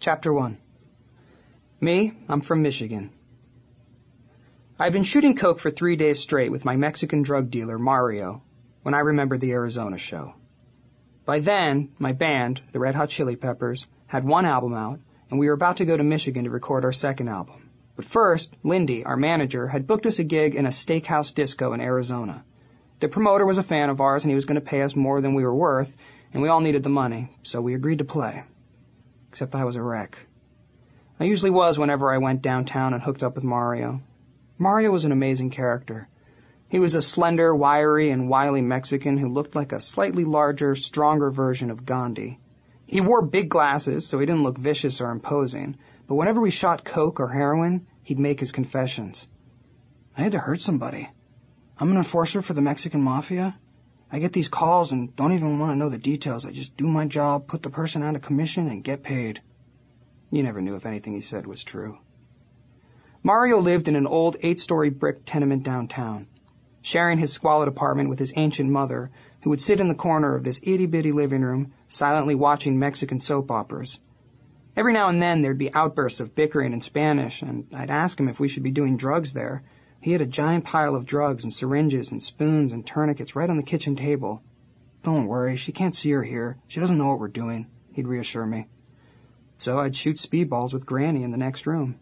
Chapter 1. Me, I'm from Michigan. I'd been shooting coke for 3 days straight with my Mexican drug dealer, Mario, when I remembered the Arizona show. By then, my band, the Red Hot Chili Peppers, had one album out, and we were about to go to Michigan to record our second album. But first, Lindy, our manager, had booked us a gig in a steakhouse disco in Arizona. The promoter was a fan of ours, and he was going to pay us more than we were worth, and we all needed the money, so we agreed to play. Except I was a wreck. I usually was whenever I went downtown and hooked up with Mario. Mario was an amazing character. He was a slender, wiry, and wily Mexican who looked like a slightly larger, stronger version of Gandhi. He wore big glasses, so he didn't look vicious or imposing, but whenever we shot coke or heroin, he'd make his confessions. I had to hurt somebody. I'm an enforcer for the Mexican Mafia. I get these calls and don't even want to know the details. I just do my job, put the person out of commission, and get paid. You never knew if anything he said was true. Mario lived in an old 8-story brick tenement downtown, sharing his squalid apartment with his ancient mother, who would sit in the corner of this itty-bitty living room, silently watching Mexican soap operas. Every now and then there'd be outbursts of bickering in Spanish, and I'd ask him if we should be doing drugs there. He had a giant pile of drugs and syringes and spoons and tourniquets right on the kitchen table. Don't worry, she can't see her here. She doesn't know what we're doing, he'd reassure me. So I'd shoot speedballs with Granny in the next room.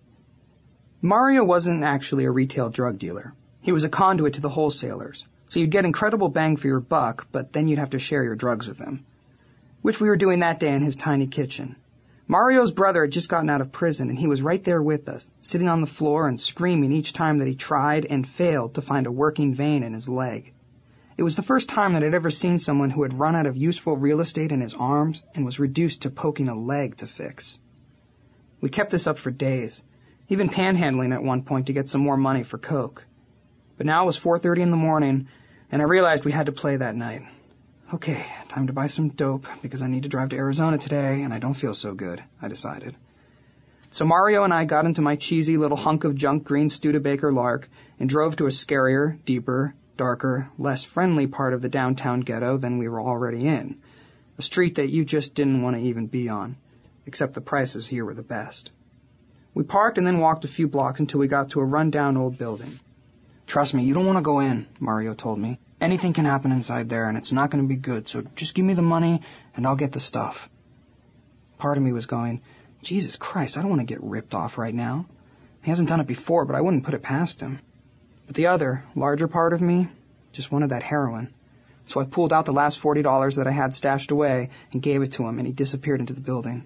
Mario wasn't actually a retail drug dealer. He was a conduit to the wholesalers, so you'd get incredible bang for your buck, but then you'd have to share your drugs with him, which we were doing that day in his tiny kitchen. Mario's brother had just gotten out of prison, and he was right there with us, sitting on the floor and screaming each time that he tried and failed to find a working vein in his leg. It was the first time that I'd ever seen someone who had run out of useful real estate in his arms and was reduced to poking a leg to fix. We kept this up for days, even panhandling at one point to get some more money for coke. But now it was 4:30 in the morning, and I realized we had to play that night. Okay, time to buy some dope, because I need to drive to Arizona today, and I don't feel so good, I decided. So Mario and I got into my cheesy little hunk of junk green Studebaker Lark and drove to a scarier, deeper, darker, less friendly part of the downtown ghetto than we were already in. A street that you just didn't want to even be on, except the prices here were the best. We parked and then walked a few blocks until we got to a run-down old building. Trust me, you don't want to go in, Mario told me. Anything can happen inside there, and it's not going to be good, so just give me the money, and I'll get the stuff. Part of me was going, Jesus Christ, I don't want to get ripped off right now. He hasn't done it before, but I wouldn't put it past him. But the other, larger part of me just wanted that heroin. So I pulled out the last $40 that I had stashed away and gave it to him, and he disappeared into the building.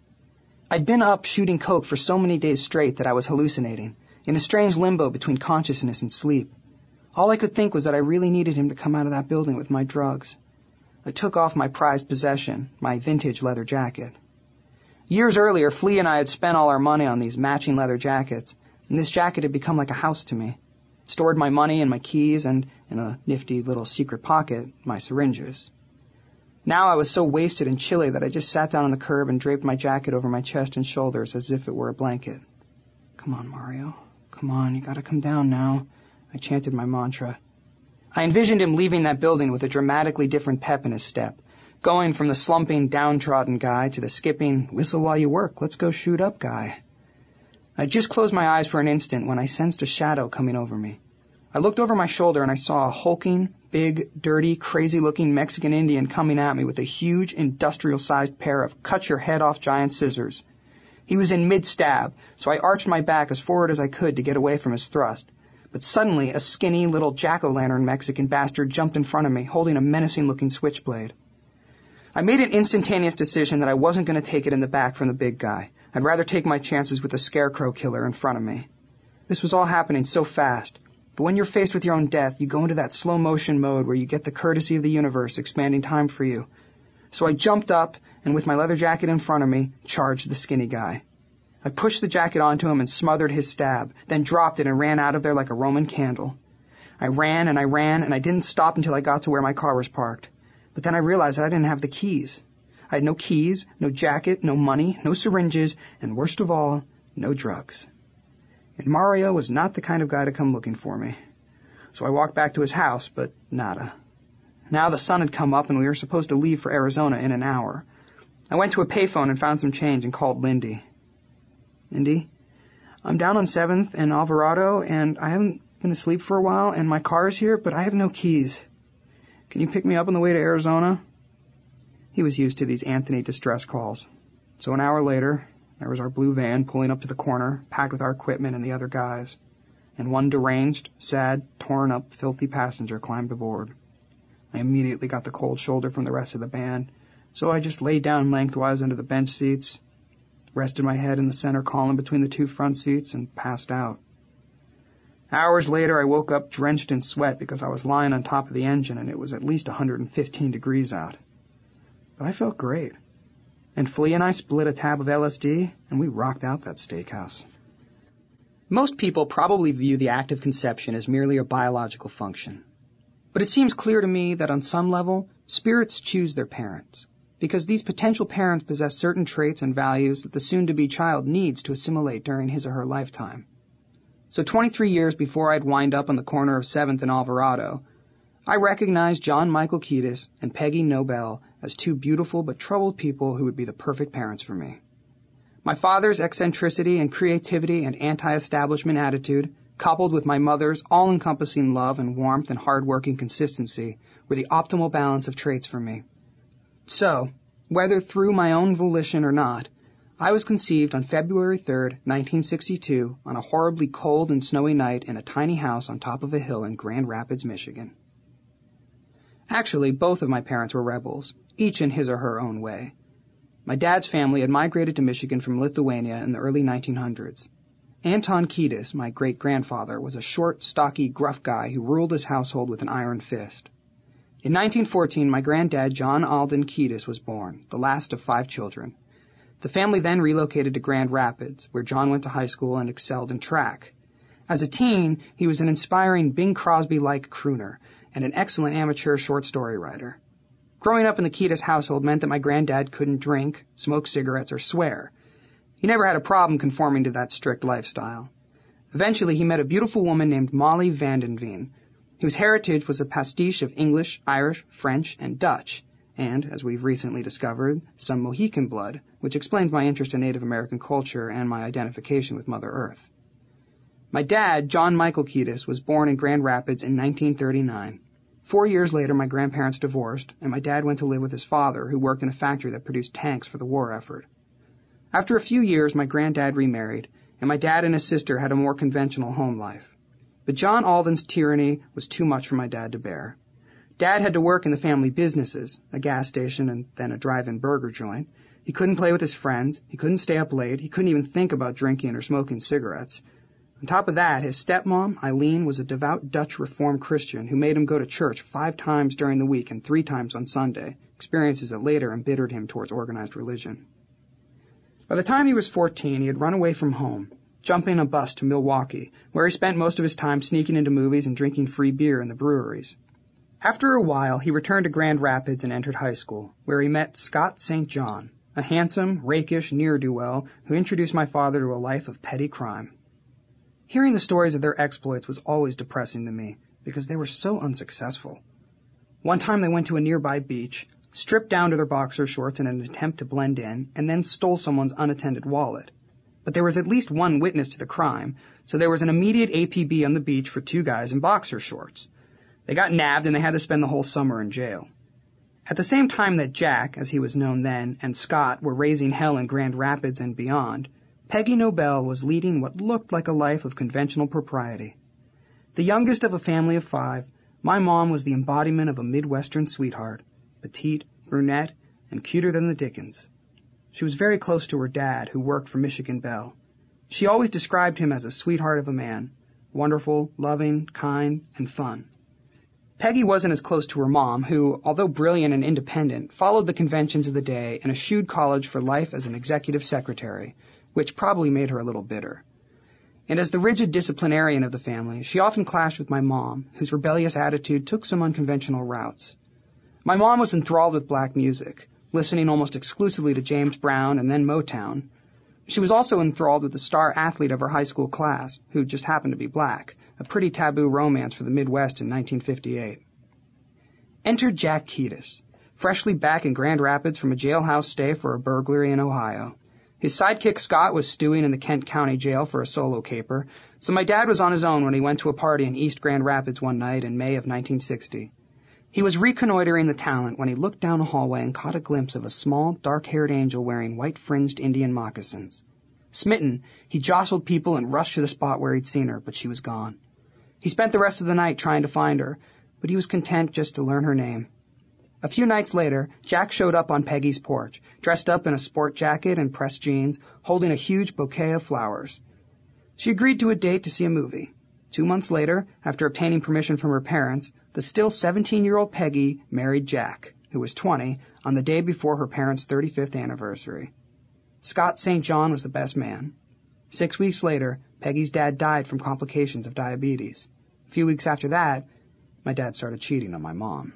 I'd been up shooting coke for so many days straight that I was hallucinating, in a strange limbo between consciousness and sleep. All I could think was that I really needed him to come out of that building with my drugs. I took off my prized possession, my vintage leather jacket. Years earlier, Flea and I had spent all our money on these matching leather jackets, and this jacket had become like a house to me. It stored my money and my keys, and in a nifty little secret pocket, my syringes. Now I was so wasted and chilly that I just sat down on the curb and draped my jacket over my chest and shoulders as if it were a blanket. Come on, Mario. Come on, you gotta come down now. I chanted my mantra. I envisioned him leaving that building with a dramatically different pep in his step, going from the slumping, downtrodden guy to the skipping, whistle while you work, let's go shoot up guy. I just closed my eyes for an instant when I sensed a shadow coming over me. I looked over my shoulder and I saw a hulking, big, dirty, crazy-looking Mexican Indian coming at me with a huge, industrial-sized pair of cut-your-head-off giant scissors. He was in mid-stab, so I arched my back as forward as I could to get away from his thrust. But suddenly, a skinny little jack-o'-lantern Mexican bastard jumped in front of me, holding a menacing-looking switchblade. I made an instantaneous decision that I wasn't going to take it in the back from the big guy. I'd rather take my chances with the scarecrow killer in front of me. This was all happening so fast, but when you're faced with your own death, you go into that slow-motion mode where you get the courtesy of the universe expanding time for you. So I jumped up, and with my leather jacket in front of me, charged the skinny guy. I pushed the jacket onto him and smothered his stab, then dropped it and ran out of there like a Roman candle. I ran, and I didn't stop until I got to where my car was parked. But then I realized that I didn't have the keys. I had no keys, no jacket, no money, no syringes, and worst of all, no drugs. And Mario was not the kind of guy to come looking for me. So I walked back to his house, but nada. Now the sun had come up and we were supposed to leave for Arizona in an hour. I went to a payphone and found some change and called Lindy. Lindy, I'm down on 7th and Alvarado, and I haven't been asleep for a while, and my car's here, but I have no keys. Can you pick me up on the way to Arizona? He was used to these Anthony distress calls. So an hour later, there was our blue van pulling up to the corner, packed with our equipment and the other guys, and one deranged, sad, torn-up, filthy passenger climbed aboard. I immediately got the cold shoulder from the rest of the band, so I just lay down lengthwise under the bench seats, rested my head in the center column between the two front seats, and passed out. Hours later, I woke up drenched in sweat because I was lying on top of the engine and it was at least 115 degrees out. But I felt great. And Flea and I split a tab of LSD, and we rocked out that steakhouse. Most people probably view the act of conception as merely a biological function. But it seems clear to me that on some level, spirits choose their parents, because these potential parents possess certain traits and values that the soon-to-be child needs to assimilate during his or her lifetime. So 23 years before I'd wind up on the corner of 7th and Alvarado, I recognized John Michael Kiedis and Peggy Nobel as two beautiful but troubled people who would be the perfect parents for me. My father's eccentricity and creativity and anti-establishment attitude, coupled with my mother's all-encompassing love and warmth and hard-working consistency, were the optimal balance of traits for me. So, whether through my own volition or not, I was conceived on February 3rd, 1962, on a horribly cold and snowy night in a tiny house on top of a hill in Grand Rapids, Michigan. Actually, both of my parents were rebels, each in his or her own way. My dad's family had migrated to Michigan from Lithuania in the early 1900s. Anton Kiedis, my great-grandfather, was a short, stocky, gruff guy who ruled his household with an iron fist. In 1914, my granddad, John Alden Kiedis, was born, the last of 5 children. The family then relocated to Grand Rapids, where John went to high school and excelled in track. As a teen, he was an inspiring Bing Crosby-like crooner and an excellent amateur short story writer. Growing up in the Kiedis household meant that my granddad couldn't drink, smoke cigarettes, or swear. He never had a problem conforming to that strict lifestyle. Eventually, he met a beautiful woman named Molly Vandenveen, whose heritage was a pastiche of English, Irish, French, and Dutch, and, as we've recently discovered, some Mohican blood, which explains my interest in Native American culture and my identification with Mother Earth. My dad, John Michael Kiedis, was born in Grand Rapids in 1939. 4 years later, my grandparents divorced, and my dad went to live with his father, who worked in a factory that produced tanks for the war effort. After a few years, my granddad remarried, and my dad and his sister had a more conventional home life. But John Alden's tyranny was too much for my dad to bear. Dad had to work in the family businesses, a gas station and then a drive-in burger joint. He couldn't play with his friends. He couldn't stay up late. He couldn't even think about drinking or smoking cigarettes. On top of that, his stepmom, Eileen, was a devout Dutch Reformed Christian who made him go to church 5 times during the week and 3 times on Sunday, experiences that later embittered him towards organized religion. By the time he was 14, he had run away from home, jumping a bus to Milwaukee, where he spent most of his time sneaking into movies and drinking free beer in the breweries. After a while, he returned to Grand Rapids and entered high school, where he met Scott St. John, a handsome, rakish ne'er-do-well who introduced my father to a life of petty crime. Hearing the stories of their exploits was always depressing to me, because they were so unsuccessful. One time they went to a nearby beach, stripped down to their boxer shorts in an attempt to blend in, and then stole someone's unattended wallet. But there was at least one witness to the crime, so there was an immediate APB on the beach for 2 guys in boxer shorts. They got nabbed and they had to spend the whole summer in jail. At the same time that Jack, as he was known then, and Scott were raising hell in Grand Rapids and beyond, Peggy Nobel was leading what looked like a life of conventional propriety. The youngest of a family of 5, my mom was the embodiment of a Midwestern sweetheart, petite, brunette, and cuter than the Dickens. She was very close to her dad, who worked for Michigan Bell. She always described him as a sweetheart of a man, wonderful, loving, kind, and fun. Peggy wasn't as close to her mom, who, although brilliant and independent, followed the conventions of the day and eschewed college for life as an executive secretary, which probably made her a little bitter. And as the rigid disciplinarian of the family, she often clashed with my mom, whose rebellious attitude took some unconventional routes. My mom was enthralled with black music, listening almost exclusively to James Brown and then Motown. She was also enthralled with the star athlete of her high school class, who just happened to be black, a pretty taboo romance for the Midwest in 1958. Enter Jack Kiedis, freshly back in Grand Rapids from a jailhouse stay for a burglary in Ohio. His sidekick Scott was stewing in the Kent County Jail for a solo caper, so my dad was on his own when he went to a party in East Grand Rapids one night in May of 1960. He was reconnoitering the talent when he looked down a hallway and caught a glimpse of a small, dark-haired angel wearing white-fringed Indian moccasins. Smitten, he jostled people and rushed to the spot where he'd seen her, but she was gone. He spent the rest of the night trying to find her, but he was content just to learn her name. A few nights later, Jack showed up on Peggy's porch, dressed up in a sport jacket and pressed jeans, holding a huge bouquet of flowers. She agreed to a date to see a movie. 2 months later, after obtaining permission from her parents, the still 17-year-old Peggy married Jack, who was 20, on the day before her parents' 35th anniversary. Scott St. John was the best man. 6 weeks later, Peggy's dad died from complications of diabetes. A few weeks after that, my dad started cheating on my mom.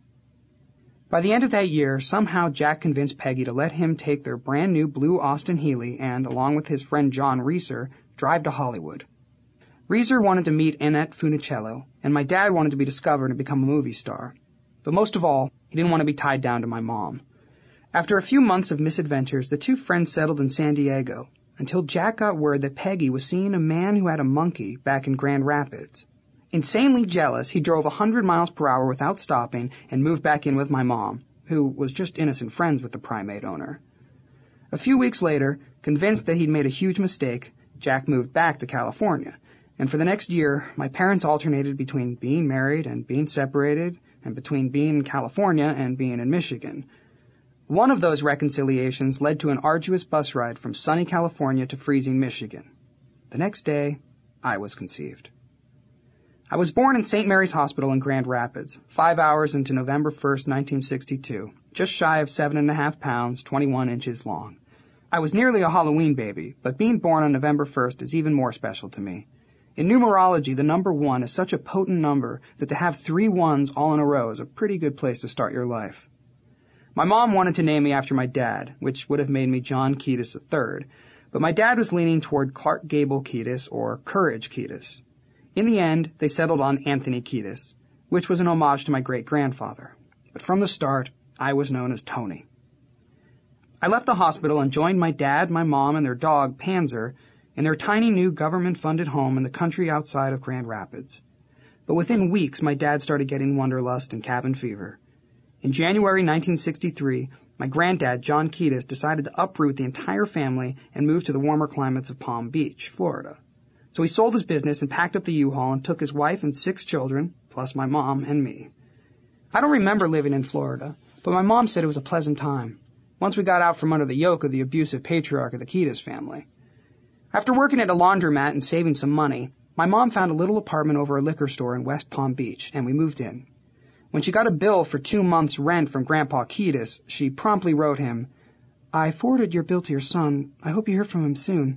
By the end of that year, somehow Jack convinced Peggy to let him take their brand new blue Austin Healey and, along with his friend John Reeser, drive to Hollywood. Reeser wanted to meet Annette Funicello, and my dad wanted to be discovered and become a movie star. But most of all, he didn't want to be tied down to my mom. After a few months of misadventures, the two friends settled in San Diego, until Jack got word that Peggy was seeing a man who had a monkey back in Grand Rapids. Insanely jealous, he drove 100 miles per hour without stopping and moved back in with my mom, who was just innocent friends with the primate owner. A few weeks later, convinced that he'd made a huge mistake, Jack moved back to California. And for the next year, my parents alternated between being married and being separated, and between being in California and being in Michigan. One of those reconciliations led to an arduous bus ride from sunny California to freezing Michigan. The next day, I was conceived. I was born in St. Mary's Hospital in Grand Rapids, 5 hours into November 1st, 1962, just shy of 7.5 pounds, 21 inches long. I was nearly a Halloween baby, but being born on November 1st is even more special to me. In numerology, the number 1 is such a potent number that to have 3 ones all in a row is a pretty good place to start your life. My mom wanted to name me after my dad, which would have made me John Kiedis III, but my dad was leaning toward Clark Gable Kiedis or Courage Kiedis. In the end, they settled on Anthony Kiedis, which was an homage to my great-grandfather. But from the start, I was known as Tony. I left the hospital and joined my dad, my mom, and their dog, Panzer, in their tiny new government-funded home in the country outside of Grand Rapids. But within weeks, my dad started getting wanderlust and cabin fever. In January 1963, my granddad, John Kiedis, decided to uproot the entire family and move to the warmer climates of Palm Beach, Florida. So he sold his business and packed up the U-Haul and took his wife and 6 children, plus my mom and me. I don't remember living in Florida, but my mom said it was a pleasant time, once we got out from under the yoke of the abusive patriarch of the Kiedis family. After working at a laundromat and saving some money, my mom found a little apartment over a liquor store in West Palm Beach, and we moved in. When she got a bill for 2 months' rent from Grandpa Kiedis, she promptly wrote him, "I forwarded your bill to your son. I hope you hear from him soon."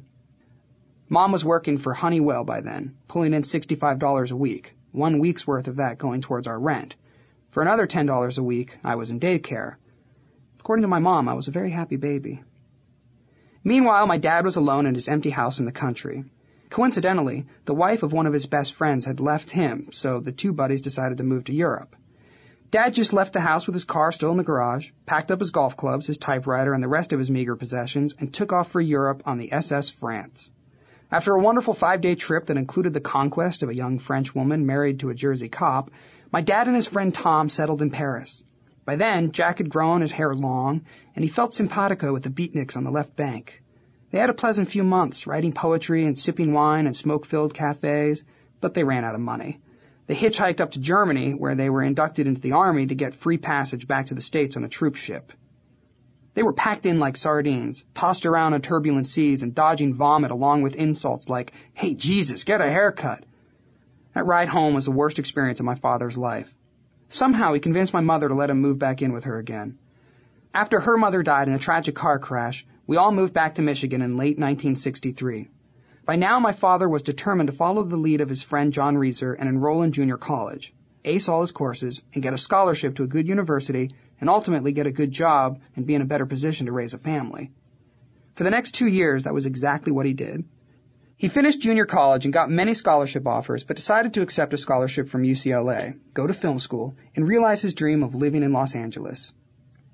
Mom was working for Honeywell by then, pulling in $65 a week, 1 week's worth of that going towards our rent. For another $10 a week, I was in daycare. According to my mom, I was a very happy baby. Meanwhile, my dad was alone in his empty house in the country. Coincidentally, the wife of one of his best friends had left him, so the 2 buddies decided to move to Europe. Dad just left the house with his car still in the garage, packed up his golf clubs, his typewriter, and the rest of his meager possessions, and took off for Europe on the SS France. After a wonderful 5-day trip that included the conquest of a young French woman married to a Jersey cop, my dad and his friend Tom settled in Paris. By then, Jack had grown his hair long, and he felt simpatico with the beatniks on the left bank. They had a pleasant few months, writing poetry and sipping wine in smoke-filled cafes, but they ran out of money. They hitchhiked up to Germany, where they were inducted into the army to get free passage back to the States on a troop ship. They were packed in like sardines, tossed around on turbulent seas and dodging vomit along with insults like, "Hey, Jesus, get a haircut." That ride home was the worst experience of my father's life. Somehow he convinced my mother to let him move back in with her again. After her mother died in a tragic car crash, we all moved back to Michigan in late 1963. By now, my father was determined to follow the lead of his friend John Reeser and enroll in junior college, ace all his courses, and get a scholarship to a good university, and ultimately get a good job and be in a better position to raise a family. For the next 2 years, that was exactly what he did. He finished junior college and got many scholarship offers, but decided to accept a scholarship from UCLA, go to film school, and realize his dream of living in Los Angeles.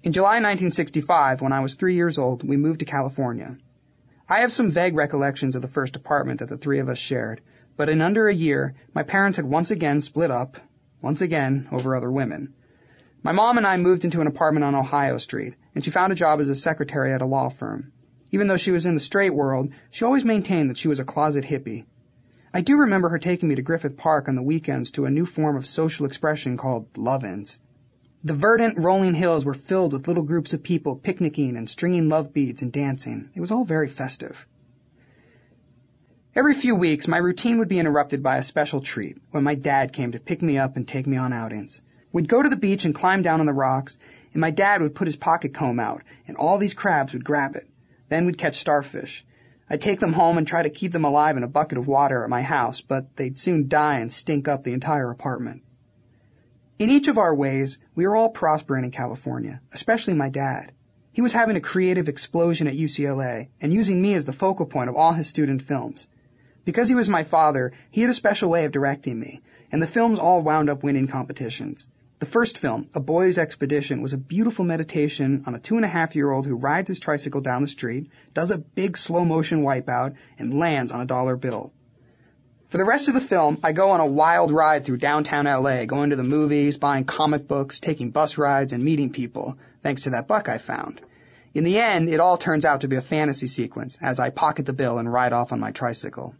In July 1965, when I was 3 years old, we moved to California. I have some vague recollections of the first apartment that the three of us shared, but in under a year, my parents had once again split up, once again over other women. My mom and I moved into an apartment on Ohio Street, and she found a job as a secretary at a law firm. Even though she was in the straight world, she always maintained that she was a closet hippie. I do remember her taking me to Griffith Park on the weekends to a new form of social expression called love-ins. The verdant, rolling hills were filled with little groups of people picnicking and stringing love beads and dancing. It was all very festive. Every few weeks, my routine would be interrupted by a special treat when my dad came to pick me up and take me on outings. We'd go to the beach and climb down on the rocks, and my dad would put his pocket comb out, and all these crabs would grab it. Then we'd catch starfish. I'd take them home and try to keep them alive in a bucket of water at my house, but they'd soon die and stink up the entire apartment. In each of our ways, we were all prospering in California, especially my dad. He was having a creative explosion at UCLA and using me as the focal point of all his student films. Because he was my father, he had a special way of directing me, and the films all wound up winning competitions. The first film, A Boy's Expedition, was a beautiful meditation on a 2.5-year-old who rides his tricycle down the street, does a big slow-motion wipeout, and lands on a dollar bill. For the rest of the film, I go on a wild ride through downtown LA, going to the movies, buying comic books, taking bus rides, and meeting people, thanks to that buck I found. In the end, it all turns out to be a fantasy sequence, as I pocket the bill and ride off on my tricycle.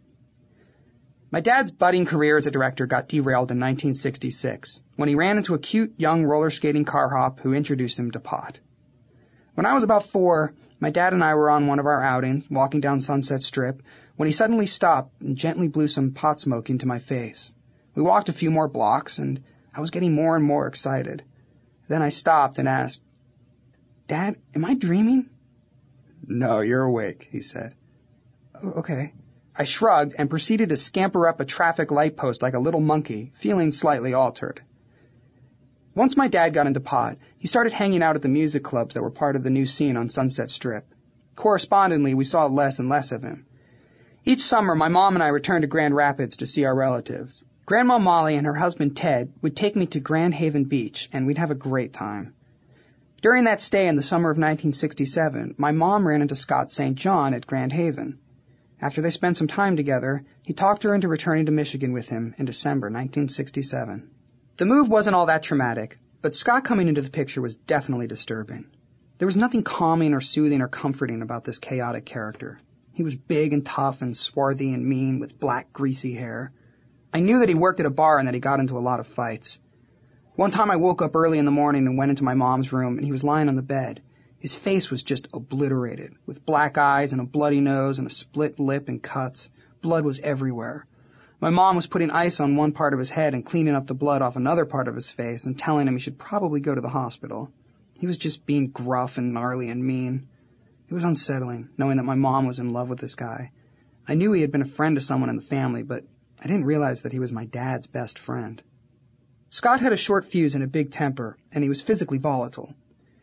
My dad's budding career as a director got derailed in 1966, when he ran into a cute, young roller-skating car hop who introduced him to pot. When I was about 4, my dad and I were on one of our outings, walking down Sunset Strip, when he suddenly stopped and gently blew some pot smoke into my face. We walked a few more blocks, and I was getting more and more excited. Then I stopped and asked, "Dad, am I dreaming?" "No, you're awake," he said. "Oh, okay." I shrugged and proceeded to scamper up a traffic light post like a little monkey, feeling slightly altered. Once my dad got into pot, he started hanging out at the music clubs that were part of the new scene on Sunset Strip. Correspondingly, we saw less and less of him. Each summer, my mom and I returned to Grand Rapids to see our relatives. Grandma Molly and her husband Ted would take me to Grand Haven Beach, and we'd have a great time. During that stay in the summer of 1967, my mom ran into Scott St. John at Grand Haven. After they spent some time together, he talked her into returning to Michigan with him in December 1967. The move wasn't all that traumatic, but Scott coming into the picture was definitely disturbing. There was nothing calming or soothing or comforting about this chaotic character. He was big and tough and swarthy and mean with black, greasy hair. I knew that he worked at a bar and that he got into a lot of fights. One time I woke up early in the morning and went into my mom's room, and he was lying on the bed. His face was just obliterated, with black eyes and a bloody nose and a split lip and cuts. Blood was everywhere. My mom was putting ice on one part of his head and cleaning up the blood off another part of his face and telling him he should probably go to the hospital. He was just being gruff and gnarly and mean. It was unsettling, knowing that my mom was in love with this guy. I knew he had been a friend to someone in the family, but I didn't realize that he was my dad's best friend. Scott had a short fuse and a big temper, and he was physically volatile.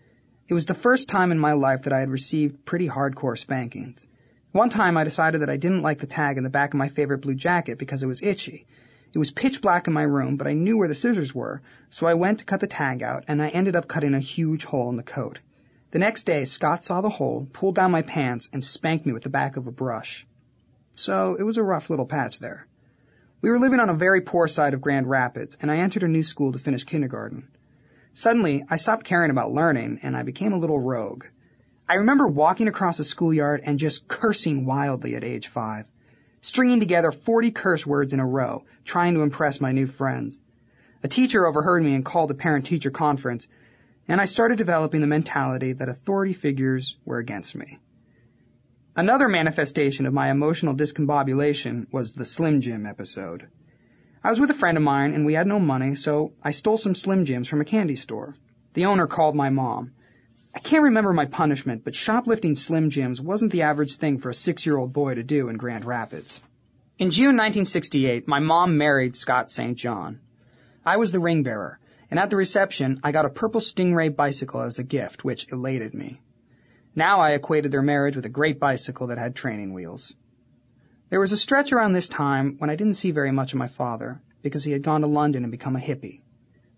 It was the first time in my life that I had received pretty hardcore spankings. One time I decided that I didn't like the tag in the back of my favorite blue jacket because it was itchy. It was pitch black in my room, but I knew where the scissors were, so I went to cut the tag out, and I ended up cutting a huge hole in the coat. The next day, Scott saw the hole, pulled down my pants, and spanked me with the back of a brush. So it was a rough little patch there. We were living on a very poor side of Grand Rapids, and I entered a new school to finish kindergarten. Suddenly, I stopped caring about learning, and I became a little rogue. I remember walking across the schoolyard and just cursing wildly at age 5, stringing together 40 curse words in a row, trying to impress my new friends. A teacher overheard me and called a parent-teacher conference, and I started developing the mentality that authority figures were against me. Another manifestation of my emotional discombobulation was the Slim Jim episode. I was with a friend of mine, and we had no money, so I stole some Slim Jims from a candy store. The owner called my mom. I can't remember my punishment, but shoplifting Slim Jims wasn't the average thing for a 6-year-old boy to do in Grand Rapids. In June 1968, my mom married Scott St. John. I was the ring bearer, and at the reception, I got a purple Stingray bicycle as a gift, which elated me. Now I equated their marriage with a great bicycle that had training wheels. There was a stretch around this time when I didn't see very much of my father, because he had gone to London and become a hippie.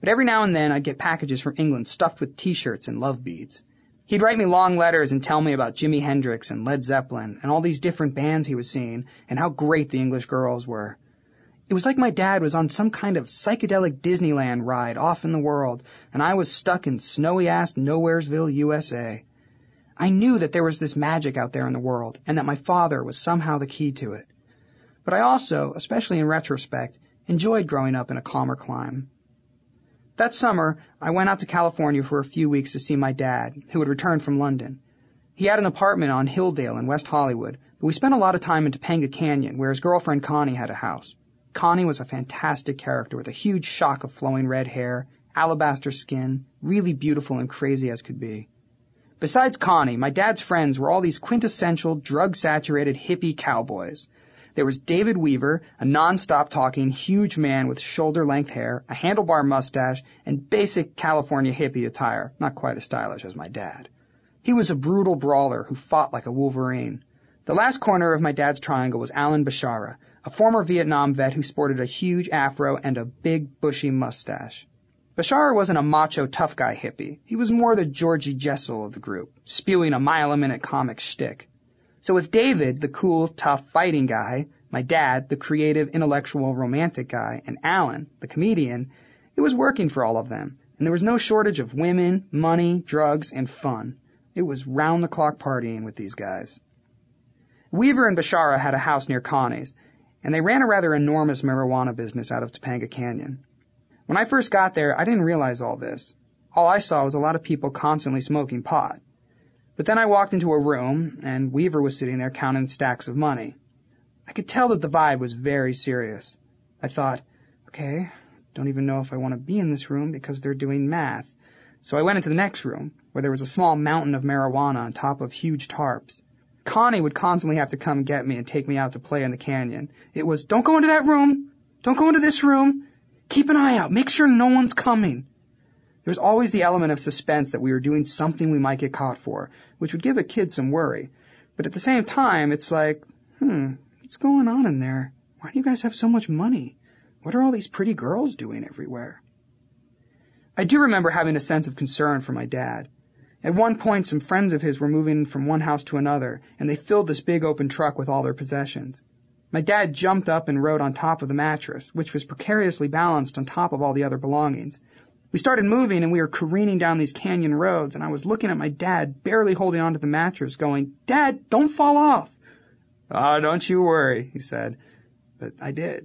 But every now and then I'd get packages from England stuffed with T-shirts and love beads. He'd write me long letters and tell me about Jimi Hendrix and Led Zeppelin and all these different bands he was seeing and how great the English girls were. It was like my dad was on some kind of psychedelic Disneyland ride off in the world, and I was stuck in snowy-ass Nowheresville, USA. I knew that there was this magic out there in the world, and that my father was somehow the key to it. But I also, especially in retrospect, enjoyed growing up in a calmer clime. That summer, I went out to California for a few weeks to see my dad, who had returned from London. He had an apartment on Hilldale in West Hollywood, but we spent a lot of time in Topanga Canyon, where his girlfriend Connie had a house. Connie was a fantastic character with a huge shock of flowing red hair, alabaster skin, really beautiful and crazy as could be. Besides Connie, my dad's friends were all these quintessential, drug-saturated hippie cowboys. There was David Weaver, a non-stop talking, huge man with shoulder-length hair, a handlebar mustache, and basic California hippie attire, not quite as stylish as my dad. He was a brutal brawler who fought like a wolverine. The last corner of my dad's triangle was Alan Bashara, a former Vietnam vet who sported a huge afro and a big, bushy mustache. Bashara wasn't a macho tough guy hippie. He was more the Georgie Jessel of the group, spewing a mile-a-minute comic shtick. So with David, the cool, tough, fighting guy, my dad, the creative, intellectual, romantic guy, and Alan, the comedian, it was working for all of them, and there was no shortage of women, money, drugs, and fun. It was round-the-clock partying with these guys. Weaver and Bashara had a house near Connie's, and they ran a rather enormous marijuana business out of Topanga Canyon. When I first got there, I didn't realize all this. All I saw was a lot of people constantly smoking pot. But then I walked into a room, and Weaver was sitting there counting stacks of money. I could tell that the vibe was very serious. I thought, okay, don't even know if I want to be in this room because they're doing math. So I went into the next room, where there was a small mountain of marijuana on top of huge tarps. Connie would constantly have to come get me and take me out to play in the canyon. It was, don't go into that room, don't go into this room, keep an eye out, make sure no one's coming. There was always the element of suspense that we were doing something we might get caught for, which would give a kid some worry. But at the same time, it's like, what's going on in there? Why do you guys have so much money? What are all these pretty girls doing everywhere? I do remember having a sense of concern for my dad. At one point, some friends of his were moving from one house to another, and they filled this big open truck with all their possessions. My dad jumped up and rode on top of the mattress, which was precariously balanced on top of all the other belongings. We started moving, and we were careening down these canyon roads, and I was looking at my dad, barely holding onto the mattress, going, "Dad, don't fall off." "Oh, don't you worry," he said. But I did.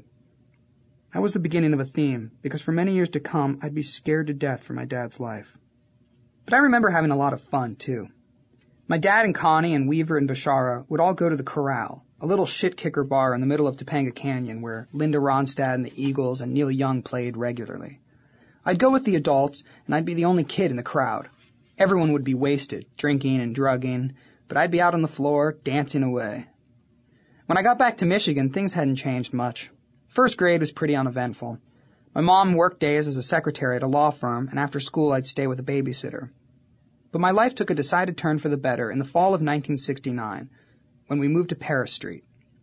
That was the beginning of a theme, because for many years to come, I'd be scared to death for my dad's life. But I remember having a lot of fun, too. My dad and Connie and Weaver and Bashara would all go to the Corral, a little shit-kicker bar in the middle of Topanga Canyon where Linda Ronstadt and the Eagles and Neil Young played regularly. I'd go with the adults, and I'd be the only kid in the crowd. Everyone would be wasted, drinking and drugging, but I'd be out on the floor, dancing away. When I got back to Michigan, things hadn't changed much. First grade was pretty uneventful. My mom worked days as a secretary at a law firm, and after school I'd stay with a babysitter. But my life took a decided turn for the better in the fall of 1969, when we moved to Paris Street.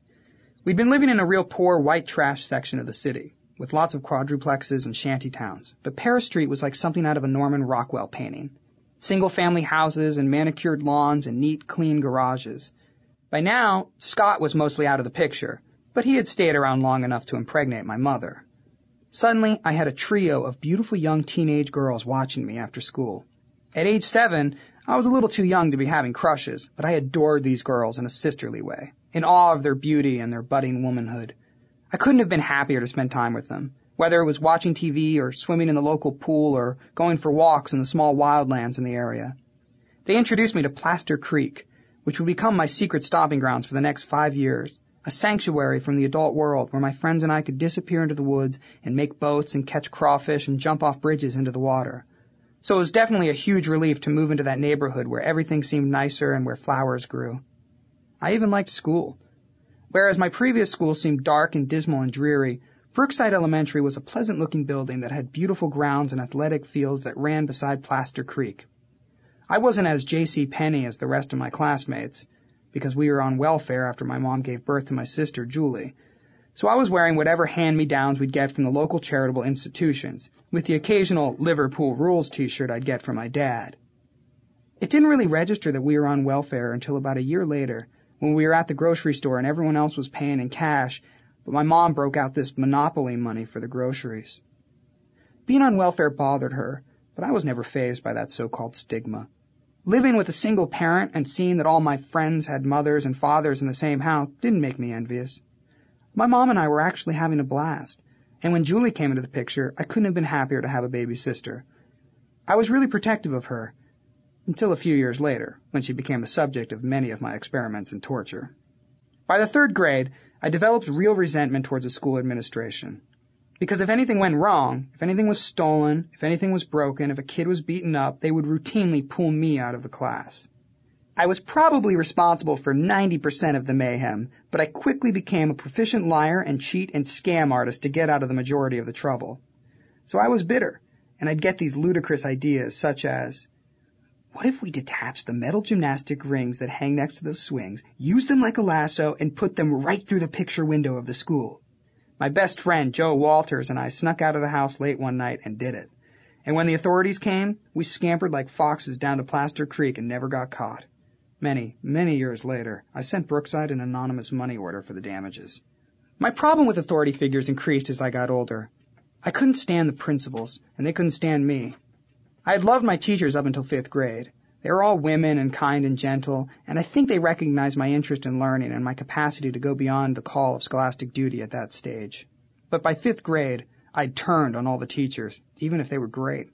We'd been living in a real poor white trash section of the city, with lots of quadruplexes and shanty towns, but Paris Street was like something out of a Norman Rockwell painting. Single-family houses and manicured lawns and neat, clean garages. By now, Scott was mostly out of the picture, but he had stayed around long enough to impregnate my mother. Suddenly, I had a trio of beautiful young teenage girls watching me after school. At age 7, I was a little too young to be having crushes, but I adored these girls in a sisterly way, in awe of their beauty and their budding womanhood. I couldn't have been happier to spend time with them, whether it was watching TV or swimming in the local pool or going for walks in the small wildlands in the area. They introduced me to Plaster Creek, which would become my secret stomping grounds for the next 5 years. A sanctuary from the adult world where my friends and I could disappear into the woods and make boats and catch crawfish and jump off bridges into the water. So it was definitely a huge relief to move into that neighborhood where everything seemed nicer and where flowers grew. I even liked school. Whereas my previous school seemed dark and dismal and dreary, Brookside Elementary was a pleasant-looking building that had beautiful grounds and athletic fields that ran beside Plaster Creek. I wasn't as J.C. Penney as the rest of my classmates, because we were on welfare after my mom gave birth to my sister, Julie. So I was wearing whatever hand-me-downs we'd get from the local charitable institutions, with the occasional Liverpool Rules t-shirt I'd get from my dad. It didn't really register that we were on welfare until about a year later, when we were at the grocery store and everyone else was paying in cash, but my mom broke out this Monopoly money for the groceries. Being on welfare bothered her, but I was never fazed by that so-called stigma. Living with a single parent and seeing that all my friends had mothers and fathers in the same house didn't make me envious. My mom and I were actually having a blast, and when Julie came into the picture, I couldn't have been happier to have a baby sister. I was really protective of her, until a few years later, when she became the subject of many of my experiments in torture. By the 3rd grade, I developed real resentment towards the school administration. Because if anything went wrong, if anything was stolen, if anything was broken, if a kid was beaten up, they would routinely pull me out of the class. I was probably responsible for 90% of the mayhem, but I quickly became a proficient liar and cheat and scam artist to get out of the majority of the trouble. So I was bitter, and I'd get these ludicrous ideas such as, what if we detach the metal gymnastic rings that hang next to those swings, use them like a lasso, and put them right through the picture window of the school? My best friend, Joe Walters, and I snuck out of the house late one night and did it. And when the authorities came, we scampered like foxes down to Plaster Creek and never got caught. Many, many years later, I sent Brookside an anonymous money order for the damages. My problem with authority figures increased as I got older. I couldn't stand the principals, and they couldn't stand me. I had loved my teachers up until 5th grade. They were all women and kind and gentle, and I think they recognized my interest in learning and my capacity to go beyond the call of scholastic duty at that stage. But by 5th grade, I'd turned on all the teachers, even if they were great.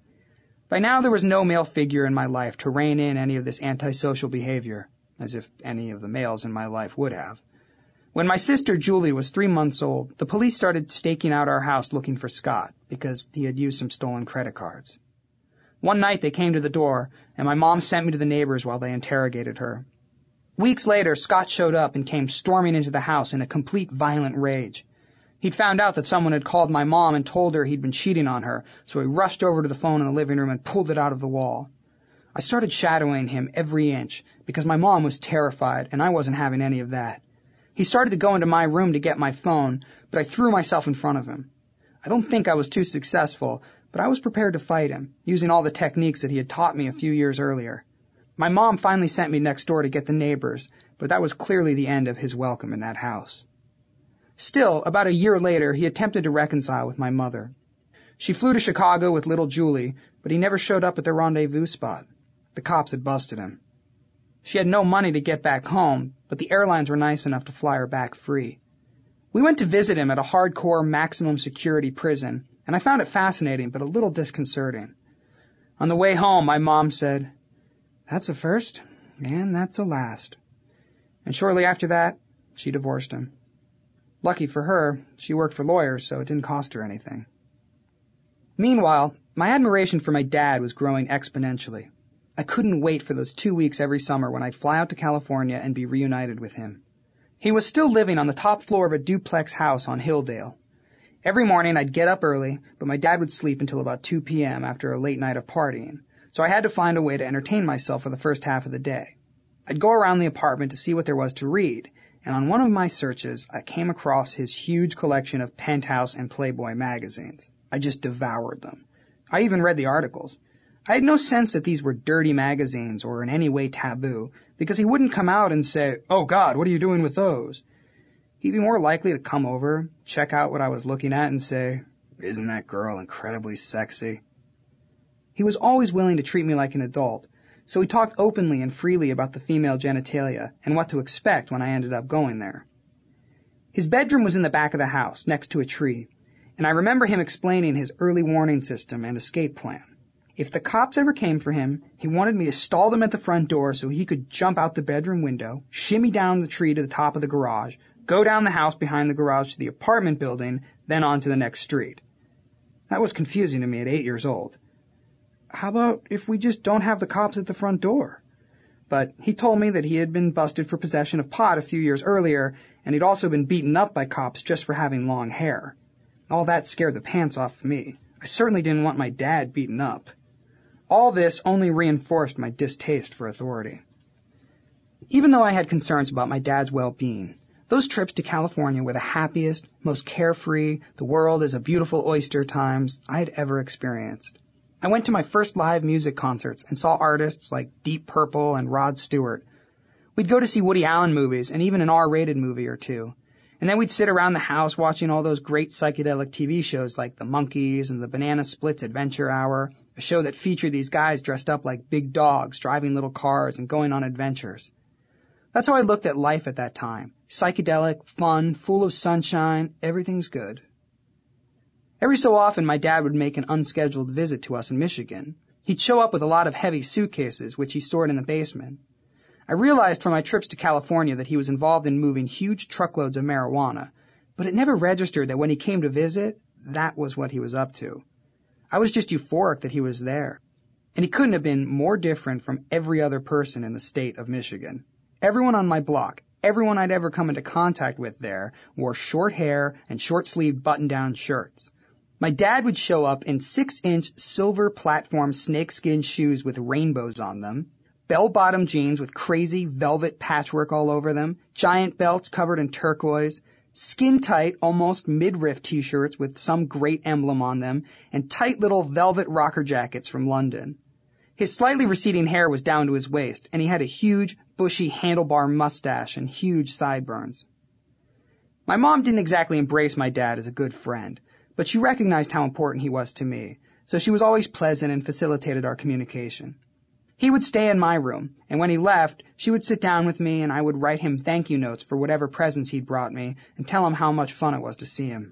By now there was no male figure in my life to rein in any of this antisocial behavior, as if any of the males in my life would have. When my sister Julie was 3 months old, the police started staking out our house looking for Scott, because he had used some stolen credit cards. One night they came to the door, and my mom sent me to the neighbors while they interrogated her. Weeks later, Scott showed up and came storming into the house in a complete violent rage. He'd found out that someone had called my mom and told her he'd been cheating on her, so he rushed over to the phone in the living room and pulled it out of the wall. I started shadowing him every inch, because my mom was terrified, and I wasn't having any of that. He started to go into my room to get my phone, but I threw myself in front of him. I don't think I was too successful, but I was prepared to fight him, using all the techniques that he had taught me a few years earlier. My mom finally sent me next door to get the neighbors, but that was clearly the end of his welcome in that house. Still, about a year later, he attempted to reconcile with my mother. She flew to Chicago with little Julie, but he never showed up at the rendezvous spot. The cops had busted him. She had no money to get back home, but the airlines were nice enough to fly her back free. We went to visit him at a hardcore maximum security prison, and I found it fascinating but a little disconcerting. On the way home, my mom said, "That's a first, and that's a last." And shortly after that, she divorced him. Lucky for her, she worked for lawyers, so it didn't cost her anything. Meanwhile, my admiration for my dad was growing exponentially. I couldn't wait for those 2 weeks every summer when I'd fly out to California and be reunited with him. He was still living on the top floor of a duplex house on Hilldale. Every morning I'd get up early, but my dad would sleep until about 2 p.m. after a late night of partying, so I had to find a way to entertain myself for the first half of the day. I'd go around the apartment to see what there was to read, and on one of my searches, I came across his huge collection of Penthouse and Playboy magazines. I just devoured them. I even read the articles. I had no sense that these were dirty magazines or in any way taboo, because he wouldn't come out and say, "Oh God, what are you doing with those?" He'd be more likely to come over, check out what I was looking at, and say, "Isn't that girl incredibly sexy?" He was always willing to treat me like an adult, so we talked openly and freely about the female genitalia and what to expect when I ended up going there. His bedroom was in the back of the house, next to a tree, and I remember him explaining his early warning system and escape plan. If the cops ever came for him, he wanted me to stall them at the front door so he could jump out the bedroom window, shimmy down the tree to the top of the garage, go down the house behind the garage to the apartment building, then on to the next street. That was confusing to me at 8 years old. How about if we just don't have the cops at the front door? But he told me that he had been busted for possession of pot a few years earlier, and he'd also been beaten up by cops just for having long hair. All that scared the pants off me. I certainly didn't want my dad beaten up. All this only reinforced my distaste for authority. Even though I had concerns about my dad's well-being, Those trips to California were the happiest, most carefree, the world is a beautiful oyster times I'd ever experienced. I went to my first live music concerts and saw artists like Deep Purple and Rod Stewart. We'd go to see Woody Allen movies and even an R-rated movie or two. And then we'd sit around the house watching all those great psychedelic TV shows like The Monkees and the Banana Splits Adventure Hour, a show that featured these guys dressed up like big dogs, driving little cars and going on adventures. That's how I looked at life at that time. Psychedelic, fun, full of sunshine, everything's good. Every so often, my dad would make an unscheduled visit to us in Michigan. He'd show up with a lot of heavy suitcases, which he stored in the basement. I realized from my trips to California that he was involved in moving huge truckloads of marijuana, but it never registered that when he came to visit, that was what he was up to. I was just euphoric that he was there. And he couldn't have been more different from every other person in the state of Michigan. Everyone on my block, everyone I'd ever come into contact with there, wore short hair and short-sleeved button-down shirts. My dad would show up in 6-inch silver platform snakeskin shoes with rainbows on them, bell-bottom jeans with crazy velvet patchwork all over them, giant belts covered in turquoise, skin-tight, almost midriff t-shirts with some great emblem on them, and tight little velvet rocker jackets from London. His slightly receding hair was down to his waist, and he had a huge, bushy handlebar mustache and huge sideburns. My mom didn't exactly embrace my dad as a good friend, but she recognized how important he was to me, so she was always pleasant and facilitated our communication. He would stay in my room, and when he left, she would sit down with me and I would write him thank you notes for whatever presents he'd brought me and tell him how much fun it was to see him.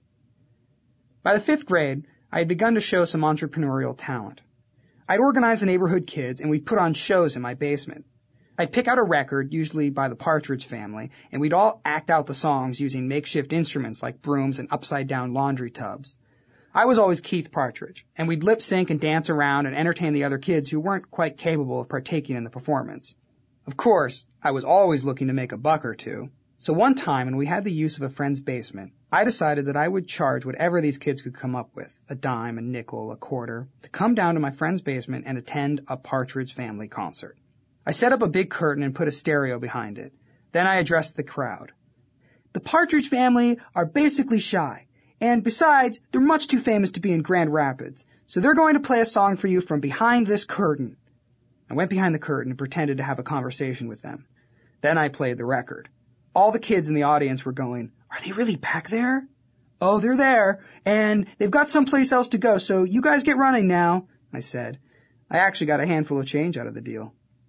By the 5th grade, I had begun to show some entrepreneurial talent. I'd organize the neighborhood kids and we'd put on shows in my basement. I'd pick out a record, usually by the Partridge Family, and we'd all act out the songs using makeshift instruments like brooms and upside-down laundry tubs. I was always Keith Partridge, and we'd lip-sync and dance around and entertain the other kids who weren't quite capable of partaking in the performance. Of course, I was always looking to make a buck or two, so one time when we had the use of a friend's basement, I decided that I would charge whatever these kids could come up with, a dime, a nickel, a quarter, to come down to my friend's basement and attend a Partridge Family concert. I set up a big curtain and put a stereo behind it. Then I addressed the crowd. The Partridge Family are basically shy. And besides, they're much too famous to be in Grand Rapids, so they're going to play a song for you from behind this curtain. I went behind the curtain and pretended to have a conversation with them. Then I played the record. All the kids in the audience were going, "Are they really back there?" "Oh, they're there, and they've got someplace else to go, so you guys get running now," I said. I actually got a handful of change out of the deal.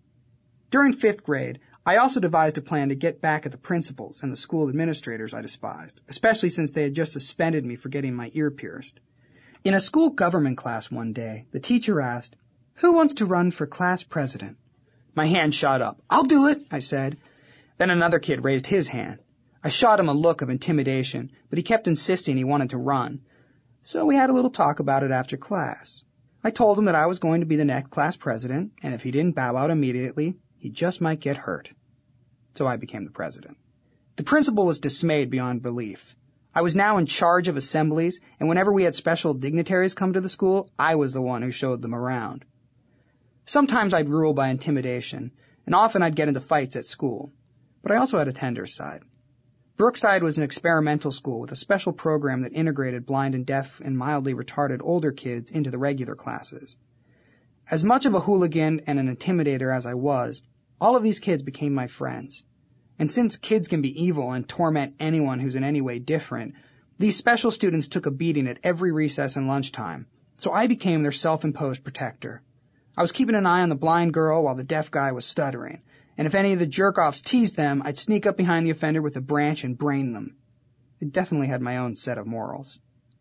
During 5th grade, I also devised a plan to get back at the principals and the school administrators I despised, especially since they had just suspended me for getting my ear pierced. In a school government class one day, the teacher asked, "Who wants to run for class president?" My hand shot up. "I'll do it," I said. Then another kid raised his hand. I shot him a look of intimidation, but he kept insisting he wanted to run. So we had a little talk about it after class. I told him that I was going to be the next class president, and if he didn't bow out immediately, he just might get hurt. So I became the president. The principal was dismayed beyond belief. I was now in charge of assemblies, and whenever we had special dignitaries come to the school, I was the one who showed them around. Sometimes I'd rule by intimidation, and often I'd get into fights at school. But I also had a tender side. Brookside was an experimental school with a special program that integrated blind and deaf and mildly retarded older kids into the regular classes. As much of a hooligan and an intimidator as I was, all of these kids became my friends. And since kids can be evil and torment anyone who's in any way different, these special students took a beating at every recess and lunchtime, so I became their self-imposed protector. I was keeping an eye on the blind girl while the deaf guy was stuttering, and if any of the jerk-offs teased them, I'd sneak up behind the offender with a branch and brain them. I definitely had my own set of morals.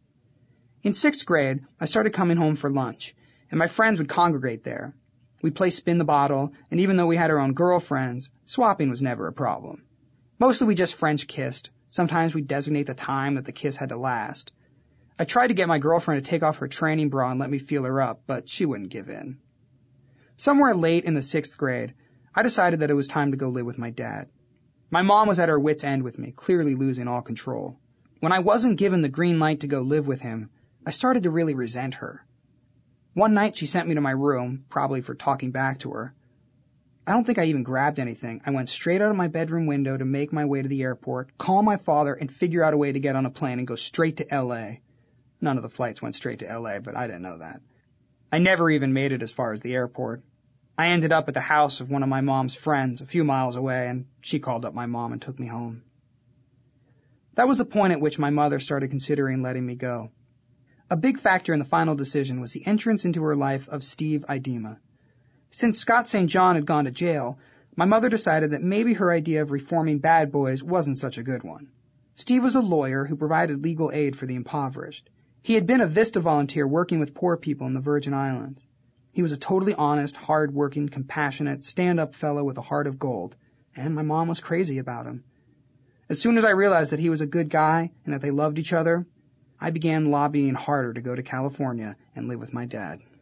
In 6th grade, I started coming home for lunch, and my friends would congregate there. We'd play spin the bottle, and even though we had our own girlfriends, swapping was never a problem. Mostly we just French kissed. Sometimes we'd designate the time that the kiss had to last. I tried to get my girlfriend to take off her training bra and let me feel her up, but she wouldn't give in. Somewhere late in the 6th grade, I decided that it was time to go live with my dad. My mom was at her wit's end with me, clearly losing all control. When I wasn't given the green light to go live with him, I started to really resent her. One night she sent me to my room, probably for talking back to her. I don't think I even grabbed anything. I went straight out of my bedroom window to make my way to the airport, call my father, and figure out a way to get on a plane and go straight to L.A. None of the flights went straight to L.A., but I didn't know that. I never even made it as far as the airport. I ended up at the house of one of my mom's friends a few miles away, and she called up my mom and took me home. That was the point at which my mother started considering letting me go. A big factor in the final decision was the entrance into her life of Steve Idema. Since Scott St. John had gone to jail, my mother decided that maybe her idea of reforming bad boys wasn't such a good one. Steve was a lawyer who provided legal aid for the impoverished. He had been a Vista volunteer working with poor people in the Virgin Islands. He was a totally honest, hard-working, compassionate, stand-up fellow with a heart of gold, and my mom was crazy about him. As soon as I realized that he was a good guy and that they loved each other, I began lobbying harder to go to California and live with my dad.